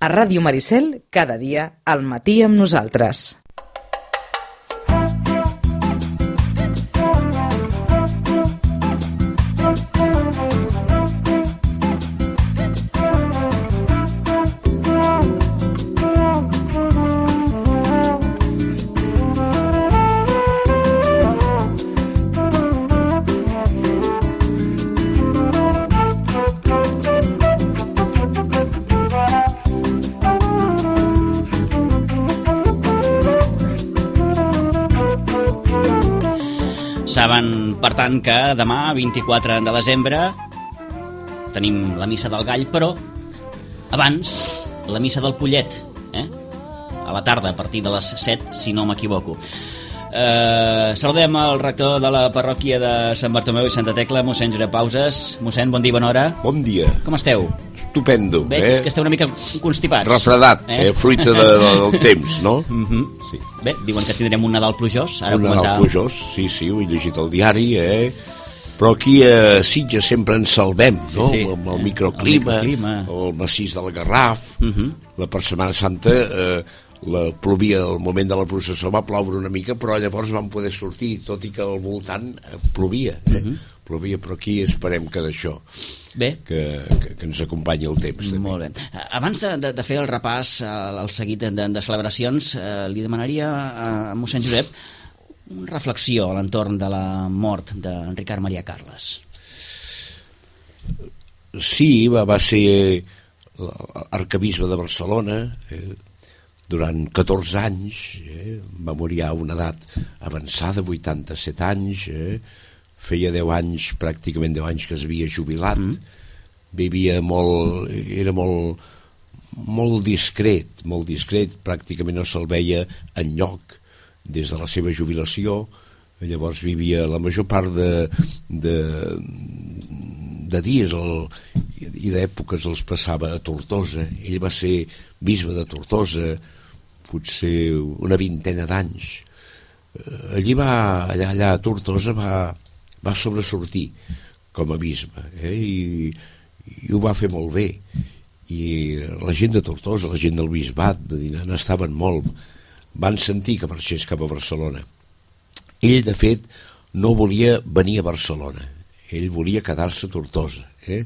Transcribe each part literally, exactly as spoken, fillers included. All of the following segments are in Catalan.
A Ràdio Maricel, cada dia, al matí amb nosaltres. Saben, per tant, que demà, vint-i-quatre de desembre, tenim la missa del Gall, però abans la missa del Pollet, eh? A la tarda, a partir de les set, si no m'equivoco. Eh, saludem el rector de la parròquia de Sant Bartomeu i Santa Tecla, mossèn Josep Pauses. Mossèn, bon dia, bona hora. Bon dia. Com esteu? Estupendo. Veig eh? que esteu una mica constipats. Refredat, eh? eh? Fruita de, de, del temps, no? Mm-hmm. Sí. Bé, diuen que tindrem un Nadal plujós. Ara un comentava... Nadal plujós, sí, sí, ho he llegit al diari, eh? Però aquí a Sitges sempre ens salvem, no? Sí, sí. Amb el microclima, el, microclima. el massís del Garraf. Mm-hmm. La per Setmana Santa eh, la plovia, al moment de la processó va ploure una mica, però llavors vam poder sortir, tot i que al voltant eh, plovia, eh? Mm-hmm. Plovia, però aquí esperem que d'això bé. Que, que, que ens acompanyi el temps. També. Molt bé. Abans de, de, de fer el repàs al seguit de, de celebracions, eh, li demanaria a, a mossèn Josep una reflexió a l'entorn de la mort d'en Ricard Maria Carles. Sí, va, va ser arquebisbe de Barcelona eh, durant catorze anys, eh, va morir a una edat avançada, vuitanta-set anys, eh, feia deu anys, pràcticament deu anys que es havia jubilat, mm. vivia molt, era molt, molt discret, molt discret, pràcticament no se'l veia enlloc des de la seva jubilació. Llavors vivia la major part de, de, de dies el, i d'èpoques els passava a Tortosa. Ell va ser bisbe de Tortosa potser una vintena d'anys. Allí va, allà, allà a Tortosa va va sobresortir com a bisbe, eh? I, i ho va fer molt bé, i la gent de Tortosa, la gent del bisbat n'estaven molt, van sentir que marxés cap a Barcelona. Ell de fet no volia venir a Barcelona, ell volia quedar-se a Tortosa, eh?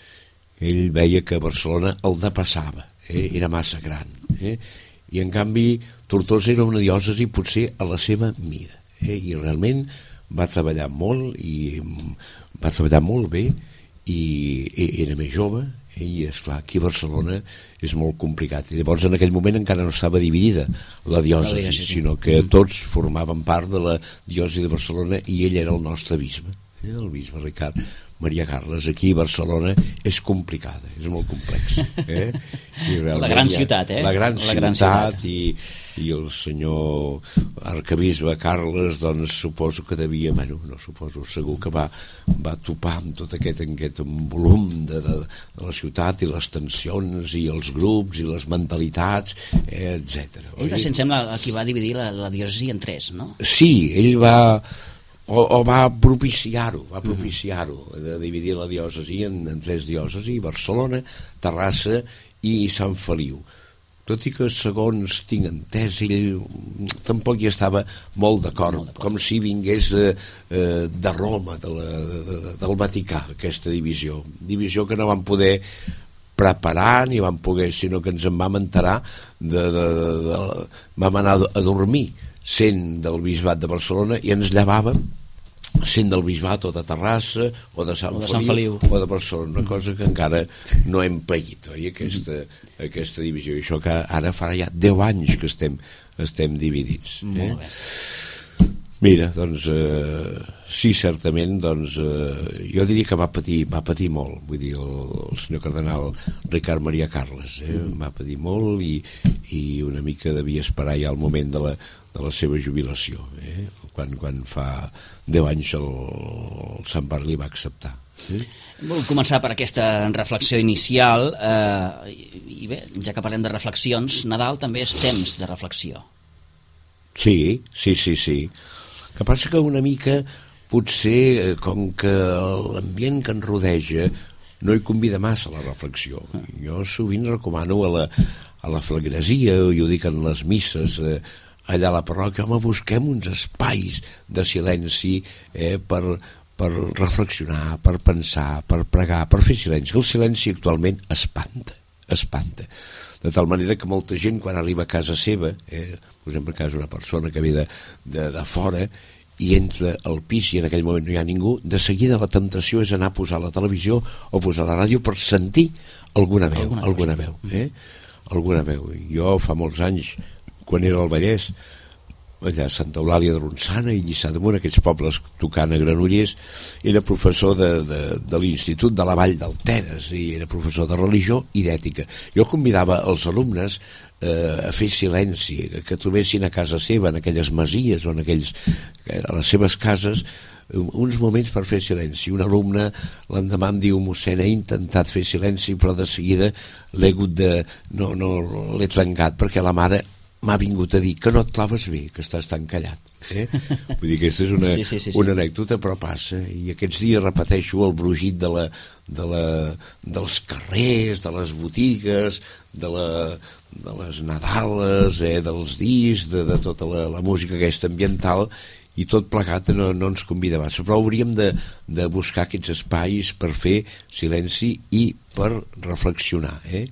Ell veia que Barcelona el depassava, eh? Era massa gran, eh? I en canvi Tortosa era una diòcesi potser a la seva mida, eh? I realment va treballar molt i va treballar molt bé i, i era més jove i esclar, aquí a Barcelona és molt complicat, i llavors en aquell moment encara no estava dividida la diòcesi, no, sinó que tots formaven part de la diòcesi de Barcelona i ell era el nostre bisbe, eh? El bisbe Ricard Maria Carles. Aquí a Barcelona és complicada, és molt complex, eh? I la gran ciutat, eh? La gran, la ciutat, gran ciutat i, i el senyor arquebisbe Carles, doncs suposo que devia, bueno, no suposo, segur que va, va topar amb tot aquest, aquest volum de, de, de la ciutat i les tensions i els grups i les mentalitats, eh, etcètera. Ell va ser, em sembla, qui va dividir la, la diòcesi en tres, no? Sí, ell va... O, o va propiciar-ho, va propiciar-ho, de dividir la diòcesi en, en tres diòcesis, Barcelona, Terrassa i Sant Feliu. Tot i que, segons tinc entès, ell tampoc hi estava molt d'acord, com si vingués de, de Roma, de la, de, del Vaticà, aquesta divisió. Divisió que no van poder preparar ni van poder, sinó que ens en vam enterar, de, de, de, de, vam anar a dormir sent del bisbat de Barcelona i ens llevàvem sent del bisbat o de Terrassa o de Sant, o de Sant Feliu, Feliu o de Barcelona, una cosa que encara no hem paït, oi? Aquesta, aquesta divisió, i això que ara farà ja deu anys que estem, estem dividits, eh? Molt bé. Mira, doncs eh, sí, certament, doncs eh, jo diria que va patir, va patir molt, vull dir, el, el senyor cardenal Ricard Maria Carles, eh, va patir molt i, i una mica devia esperar ja el moment de la, de la seva jubilació, eh, quan, quan fa deu anys el, el Sant Bar li va acceptar. Eh? Vull començar per aquesta reflexió inicial, eh, i bé, ja que parlem de reflexions, Nadal també és temps de reflexió. Sí, sí, sí, sí. Que passa que una mica, potser, com que l'ambient que ens rodeja no hi convida massa a la reflexió. Jo sovint recomano a la, a la feligresia, i ho dic en les misses, eh, allà a la parròquia, home, busquem uns espais de silenci eh, per, per reflexionar, per pensar, per pregar, per fer silenci. El silenci actualment espanta, espanta. De tal manera que molta gent, quan arriba a casa seva, eh, posem per cas una persona que ve de, de, de fora i entra al pis i en aquell moment no hi ha ningú, de seguida la temptació és anar a posar la televisió o posar la ràdio per sentir alguna veu, alguna, alguna veu, eh? alguna veu. Jo fa molts anys, quan era al Vallès, allà a Santa Eulàlia de Ronçana i Lliçà d'Amunt, aquests pobles tocant a Granollers, era professor de, de, de l'Institut de la Vall d'Alteres i era professor de religió i d'ètica. Jo convidava els alumnes eh, a fer silenci, que trobessin a casa seva, en aquelles masies o en aquells, a les seves cases, uns moments per fer silenci. Un alumne l'endemà em diu: mossèn, he intentat fer silenci però de seguida l'he hagut de... no, no l'he trencat perquè la mare m'ha vingut a dir que no et claves bé, que estàs tan callat. Eh? Vull dir que aquesta és una, sí, sí, sí, sí. una anècdota, però passa. I aquests dies repeteixo el brugit de la, de la, dels carrers, de les botigues, de, la, de les Nadales, eh, dels discs, de, de tota la, la música aquesta ambiental, i tot plegat no, no ens convida massa. Però hauríem de, de buscar aquests espais per fer silenci i per reflexionar. Eh?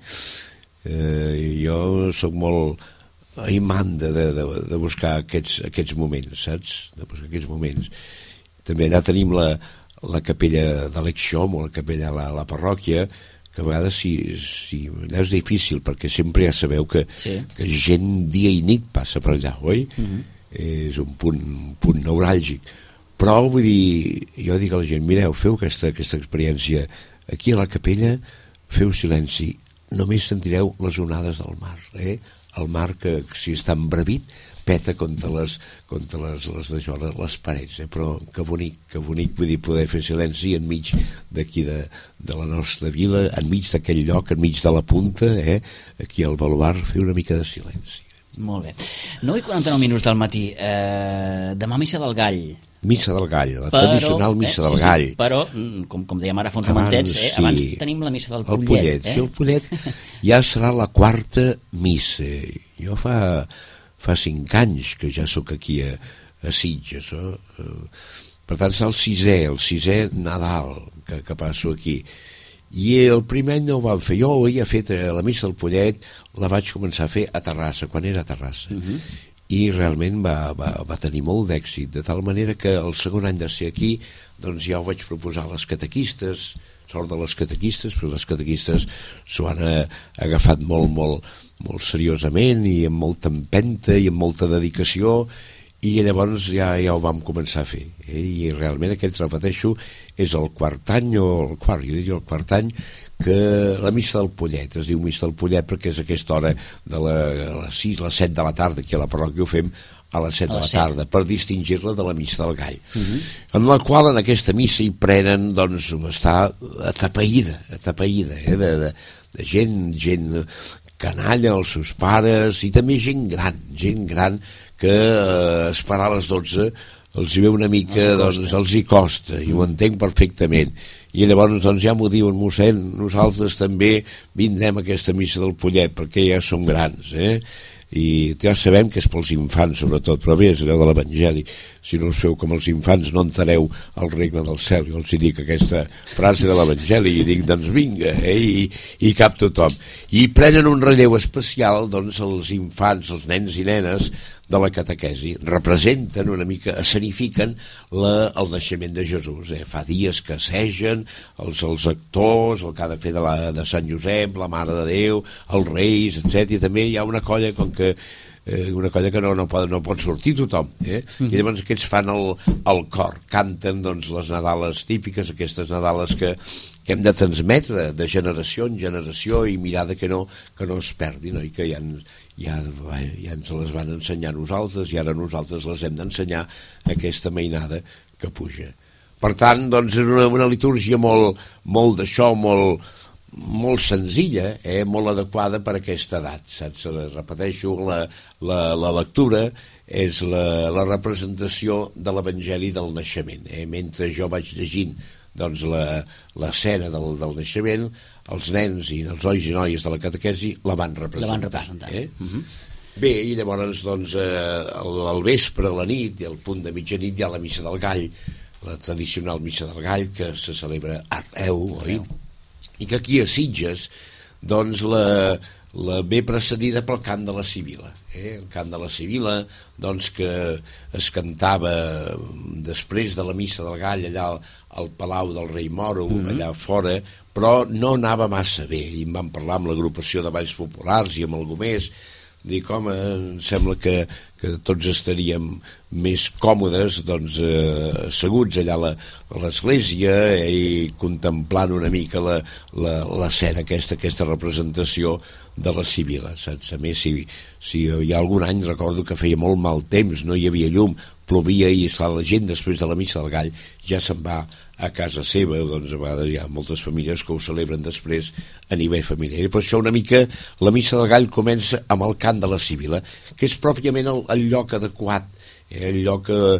Eh, jo soc molt imant de, de, de buscar aquests, aquests moments, saps? De buscar aquests moments. També allà tenim la, la capella de l'Exxom o la capella a la, la parròquia, que a vegades si, si, allà és difícil perquè sempre ja sabeu que, sí. que gent dia i nit passa per allà, oi? Uh-huh. És un punt, un punt neuràlgic. Però vull dir, jo dic a la gent: mireu, feu aquesta, aquesta experiència aquí a la capella, feu silenci, només sentireu les onades del mar, eh? El mar que, si està embravit, peta contra les, contra les, les, les, les parets, eh? Però que bonic, que bonic, vull dir, poder fer silenci enmig d'aquí de, de la nostra vila, enmig d'aquell lloc, enmig de la punta, eh? Aquí al baluard, fer una mica de silenci. Molt bé. nou i quaranta-nou minuts del matí. Eh, demà missa del Gall. Missa del Gall, la però, tradicional missa eh, del sí, Gall. Sí, però, com, com dèiem ara fa uns momentets, eh, abans sí. tenim la missa del Pollet. El Pollet, eh? sí, el Pollet ja serà la quarta missa. Jo fa, fa cinc anys que ja sóc aquí a, a Sitges. Eh? Per tant, és el sisè, el sisè Nadal que, que passo aquí. I el primer any no ho vam fer. Jo ho havia fet a la missa del Pollet, la vaig començar a fer a Terrassa, quan era a Terrassa. Uh-huh. I realment va, va, va tenir molt d'èxit, de tal manera que el segon any de ser aquí, doncs ja ho vaig proposar a les catequistes, sort de les catequistes, però les catequistes s'ho han agafat molt, molt, molt seriosament i amb molta empenta i amb molta dedicació, i llavors ja, ja ho vam començar a fer. Eh? I realment aquest, repeteixo, és el quart any, o el quart, jo diria el quart any, que la missa del Pollet, es diu missa del Pollet perquè és aquesta hora de la, les sis, les set de la tarda, aquí a la parròquia ho fem a les set de la tarda, per distingir-la de la missa del Gall, uh-huh. en la qual en aquesta missa hi prenen, doncs, està atapeïda, atapeïda, eh, de, de, de gent, gent canalla, els seus pares, i també gent gran, gent gran que eh, esperar a les dotze els hi ve una mica, doncs, els hi costa, i ho entenc perfectament. I llavors, doncs, ja m'ho diuen: mossèn, nosaltres també vindrem a aquesta missa del Pollet, perquè ja som grans, eh? I ja sabem que és pels infants, sobretot, però bé, és allò de l'Evangeli. Si no us feu com els infants, no entrareu al regne del cel. Jo els dic aquesta frase de l'Evangeli i dic, doncs vinga, eh? I, i cap tothom. I prenen un relleu especial, doncs, els infants, els nens i nenes de la catequesi, representen una mica, escenifiquen la, el naixement de Jesús. Eh? Fa dies que assegen els, els actors, el que ha de fer de, la, de Sant Josep, la Mare de Déu, els Reis, etcètera. I també hi ha una colla, com que eh, una colla que no, no, pot, no pot sortir tothom, eh? Mm-hmm. I llavors aquests fan el, el cor, canten, doncs, les Nadales típiques, aquestes Nadales que, que hem de transmetre de generació en generació i mirar de que no, que no es perdin, no? I que ja, ja, ja ens les van ensenyar nosaltres i ara nosaltres les hem d'ensenyar aquesta mainada que puja. Per tant, doncs, és una, una litúrgia molt, molt d'això, molt, molt senzilla, eh? Molt adequada per a aquesta edat, saps? Repeteixo, la, la, la lectura és la, la representació de l'Evangeli del naixement, eh? Mentre jo vaig llegint doncs la, la cena del, del naixement, els nens i els nois i noies de la catequesi la van representar. La van representar. Eh? Uh-huh. Bé, i llavors, doncs, eh, al, al vespre, a la nit, i al punt de mitjanit hi ha la missa del gall, la tradicional missa del gall, que se celebra arreu, oi? I que aquí a Sitges, doncs, la, la ve precedida pel cant de la Sibila. Eh? El cant de la Sibila, doncs, que es cantava després de la missa del gall allà al, al Palau del Rei Moro, mm-hmm. allà fora, però no anava massa bé. I em van parlar amb l'agrupació de Balls Populars i amb algú més. Dic, home, em sembla que, que tots estaríem més còmodes, doncs, eh, asseguts allà a la, a l'església eh, i contemplant una mica la, la, l'escena aquesta, aquesta representació de la Sibila, saps? A més, si, si hi ha algun any recordo que feia molt mal temps, no hi havia llum, plovia i esclar, la gent després de la missa del gall ja se'n va a casa seva, doncs a vegades hi ha moltes famílies que ho celebren després a nivell familiar. I per això una mica la missa del gall comença amb el cant de la Sibila, que és pròpiament el, el lloc adequat, eh, el lloc eh,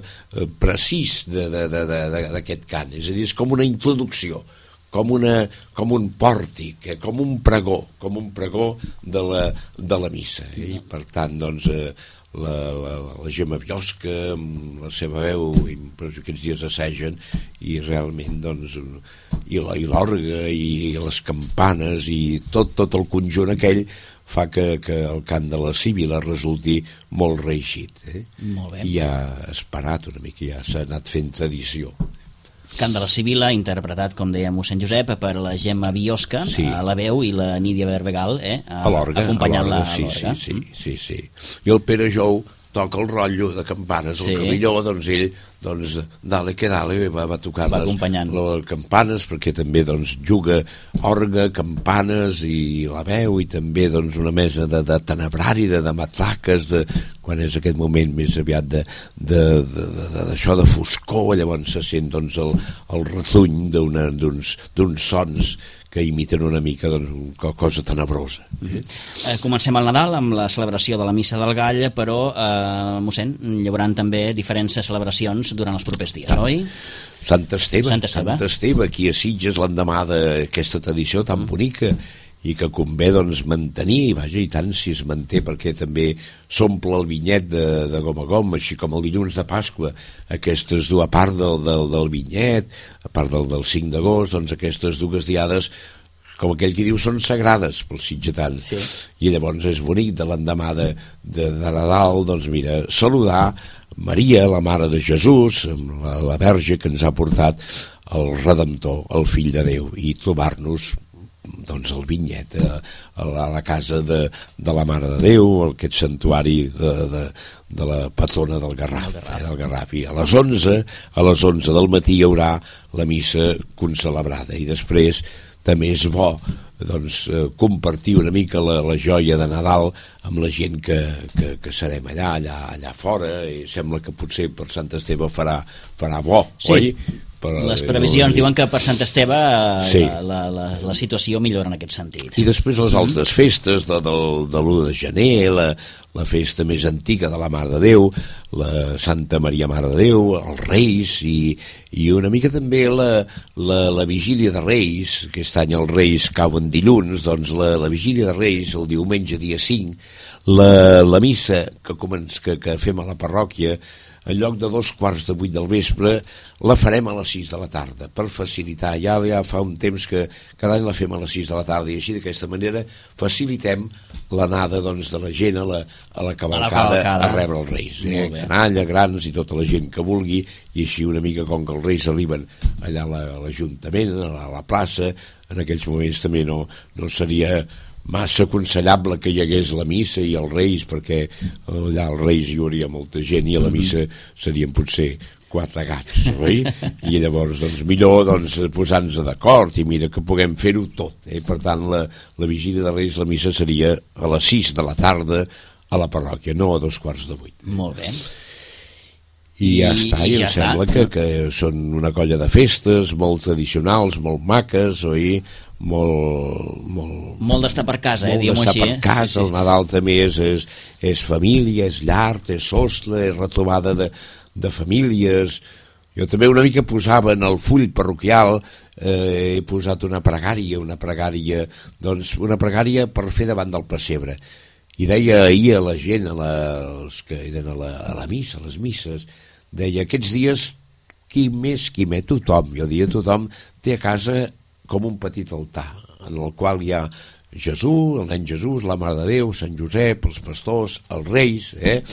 precís de, de, de, de, d'aquest cant. És a dir, és com una introducció, com, una, com un pòrtic, eh, com un pregó, com un pregó de la, de la missa. Eh? I per tant, doncs, eh, la, la, la Gemma Biosca amb la seva veu i aquests dies assegen i realment doncs i, la, i l'orga i, i les campanes i tot, tot el conjunt aquell fa que, que el cant de la Sibila resulti molt reeixit, eh? Molt bé. I ja ha esperat una mica, ja s'ha anat fent tradició. Cant de la Sibila, interpretat, com deia mossèn Josep, per la Gemma Biosca, sí. A la veu, i la Nídia Berbegal, eh, a, a l'orga, acompanyant-la sí, a l'orga. Sí, sí, sí, sí. I el Pere Jou toca el rotllo de campanes, sí. El Camilló, doncs ell, doncs, dale que dale, va, va tocar va les, les campanes, perquè també, doncs, juga orga, campanes i la veu, i també, doncs, una mesa de, de tenebrari, de, de matraques, de, quan és aquest moment més aviat de, de, de, de, de, d'això de foscor, llavors se sent, doncs, el, el retuny d'una, d'uns, d'uns sons que imiten una mica, doncs, una cosa tenebrosa. Mm-hmm. Eh, comencem el Nadal amb la celebració de la Missa del Gall, però, eh, mossèn, hi haurà també diferents celebracions durant els propers dies, oi? Sant Esteve, Sant Esteve. Sant Esteve, aquí a Sitges, l'endemà d'aquesta tradició tan bonica i que convé, doncs, mantenir, vaja, i tant si es manté, perquè també s'omple el vinyet de, de gom a gom, així com el dilluns de Pasqua, aquestes dues, a part del, del, del vinyet, a part del, del cinc d'agost, doncs aquestes dues diades, com aquell que diu, són sagrades pels sitgetans. Sí. I llavors és bonic, de l'endemà de, de, de Nadal, doncs mira, saludar Maria, la Mare de Jesús, la, la Verge que ens ha portat el Redemptor, el Fill de Déu, i trobar-nos doncs el vinyet a, a la casa de, de la Mare de Déu, aquest santuari de, de, de la patrona del Garraf, el Garraf. Eh, del Garraf. I a les onze, a les onze del matí hi haurà la missa concelebrada, i després també és bo, doncs, eh, compartir una mica la, la joia de Nadal amb la gent que, que, que serem allà, allà, allà fora, i sembla que potser per Sant Esteve farà, farà bo, sí. Oi? Però, les previsions no, diuen que per Sant Esteve sí. la, la, la situació millora en aquest sentit. I després les altres festes de, de, de l'u de gener, la, la festa més antiga de la Mare de Déu, la Santa Maria Mare de Déu, els Reis, i, i una mica també la, la, la Vigília de Reis. Aquest any els Reis cauen dilluns, doncs la, la Vigília de Reis, el diumenge dia cinc, la, la missa que, començ, que, que fem a la parròquia, en lloc de dos quarts de vuit del vespre, la farem a les sis de la tarda, per facilitar. Ja, ja fa un temps que cada any la fem a les sis de la tarda, i així d'aquesta manera facilitem l'anada, doncs, de la gent a la, a la cavalcada, a, a rebre els Reis. Eh? Canalla, grans i tota la gent que vulgui, i així una mica com que els Reis arriben allà a l'Ajuntament, a la, a la plaça, en aquells moments també no, no seria massa aconsellable que hi hagués la missa i els Reis, perquè allà als Reis hi hauria molta gent i a la missa serien potser quatre gats, oi? I llavors, doncs, millor doncs, posar-nos d'acord i mira que puguem fer-ho tot. Eh? Per tant, la, la vigília de Reis, la missa seria a les sis de la tarda a la parròquia, no a dos quarts de vuit. Molt bé. I ja I, està, i, i ja em està. Sembla que, que són una colla de festes molt tradicionals, molt maques, oi? Molt, molt, molt d'estar per casa, eh, diguem-ho així. Molt d'estar per casa, sí, sí, sí. El Nadal també és, és, és família, és llar, és sostre, és retrobada de, de famílies, Jo també una mica posava en el full parroquial, eh, he posat una pregària, una pregària, doncs una pregària per fer davant del pessebre. I deia ahir a la gent, a la, els que eren a la, a la missa, a les misses, deia, aquests dies, qui més, qui més, tothom, jo dia tothom, té a casa com un petit altar, en el qual hi ha Jesús, el nen Jesús, la Mare de Déu, Sant Josep, els pastors, els reis, eh?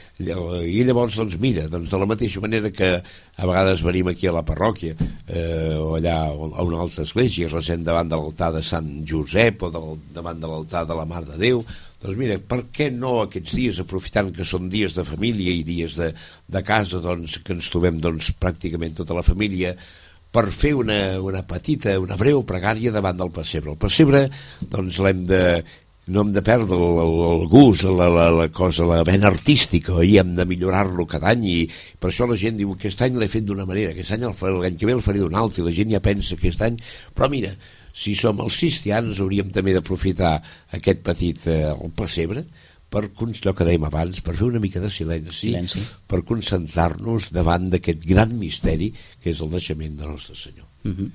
I llavors, doncs mira, doncs de la mateixa manera que a vegades venim aquí a la parròquia eh, o allà a una altra església i resem davant de l'altar de Sant Josep o del, davant de l'altar de la Mare de Déu, doncs mira, per què no aquests dies, aprofitant que són dies de família i dies de, de casa, doncs que ens trobem doncs, pràcticament tota la família, per fer una, una petita, una breu pregària davant del pessebre. El pessebre, doncs l'hem de... no hem de perdre el, el, el gust, la, la, la cosa, la vena artística, i hem de millorar-lo cada any, i per això la gent diu, aquest any l'he fet d'una manera, aquest any l'any que ve el faré d'una altra, i la gent ja pensa aquest any, però mira, si som els cristians hauríem també d'aprofitar aquest petit eh, el pessebre, per, allò que dèiem abans, per fer una mica de silenci, silenci. per concentrar-nos davant d'aquest gran misteri que és el naixement del nostre Senyor. Uh-huh.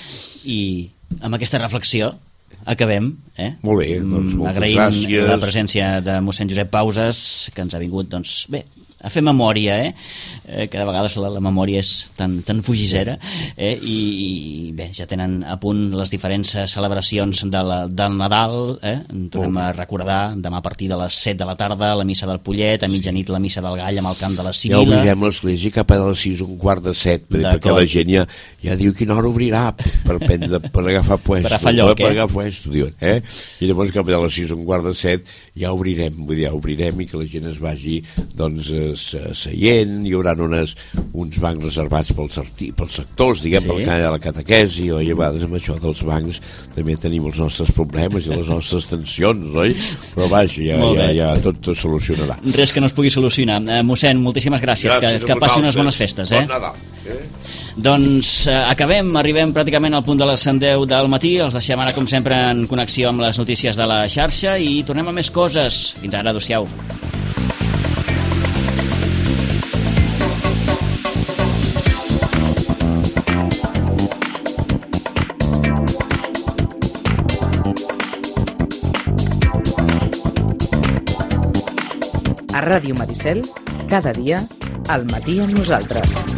I amb aquesta reflexió acabem, eh? Molt bé, doncs moltes Agraïm gràcies. la presència de mossèn Josep Pauses, que ens ha vingut, doncs, bé, a fer memòria, eh? eh que de vegades la, la memòria és tan, tan fugissera, eh? I, i bé, ja tenen a punt les diferents celebracions de la, del Nadal, eh? En tornem oh. a recordar demà a partir de les set de la tarda la missa del Pollet, a mitjanit la missa del Gall amb el camp de la Sibila. Ja obrirem l'església cap a les sis, un quart de set, perquè la gent ja, ja diu quina hora obrirà per, prendre, per agafar puesto, per agafar lloc, per eh? agafar puesto, diuen, eh? I llavors cap a les sis, un quart de set ja obrirem, vull dir, ja obrirem i que la gent es vagi, doncs, seient, hi haurà unes, uns bancs reservats pels, arti, pels sectors, diguem, sí. pel que hi ha la catequesi, oi? A vegades amb això dels bancs també tenim els nostres problemes i les nostres tensions, oi? Però vaja, ja, ja, ja tot, tot solucionarà. Res que no es pugui solucionar. Eh, mossèn, moltíssimes gràcies, gràcies que, que passi unes bones festes. Eh? Bon Nadal. Eh? Doncs eh, acabem, arribem pràcticament al punt de les deu del matí, els deixem ara com sempre en connexió amb les notícies de la xarxa i tornem a més coses. Fins ara, adéu-siau. A Ràdio Maricel, cada dia, al matí amb nosaltres.